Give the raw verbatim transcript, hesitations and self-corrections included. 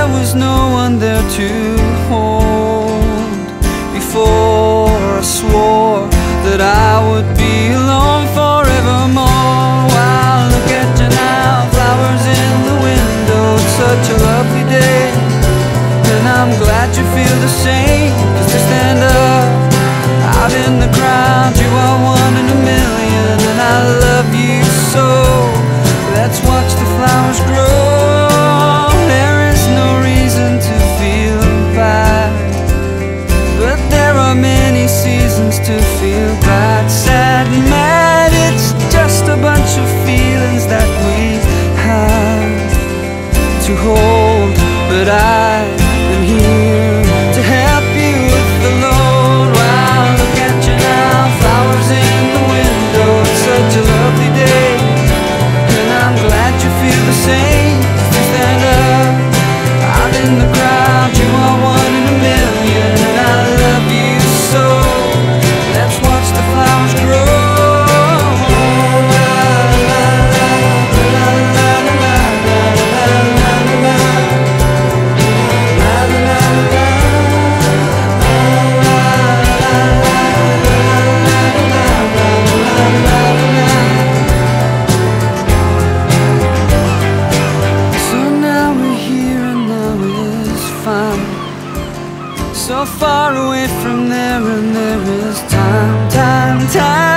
there was no one there to hold. Before I swore that I would be alone forevermore. Wow, look at you now, flowers in the window. It's such a lovely day, and I'm glad you feel the same. 'Cause to stand up out in the crowd, you are one in a million, and I love you so. Let's watch the flowers grow. There is no reason to feel bad, but there are many seasons to feel bad, sad and mad. It's just a bunch of feelings that we have to hold, but I am here to help you with the load. Wow, look at you now, flowers in the window. It's such a lovely day, and I'm glad you feel the same. You stand up out in the crowd, you are one in a million, and I love you so. Let's watch the flowers grow. So far away from there, and there is time, time, time.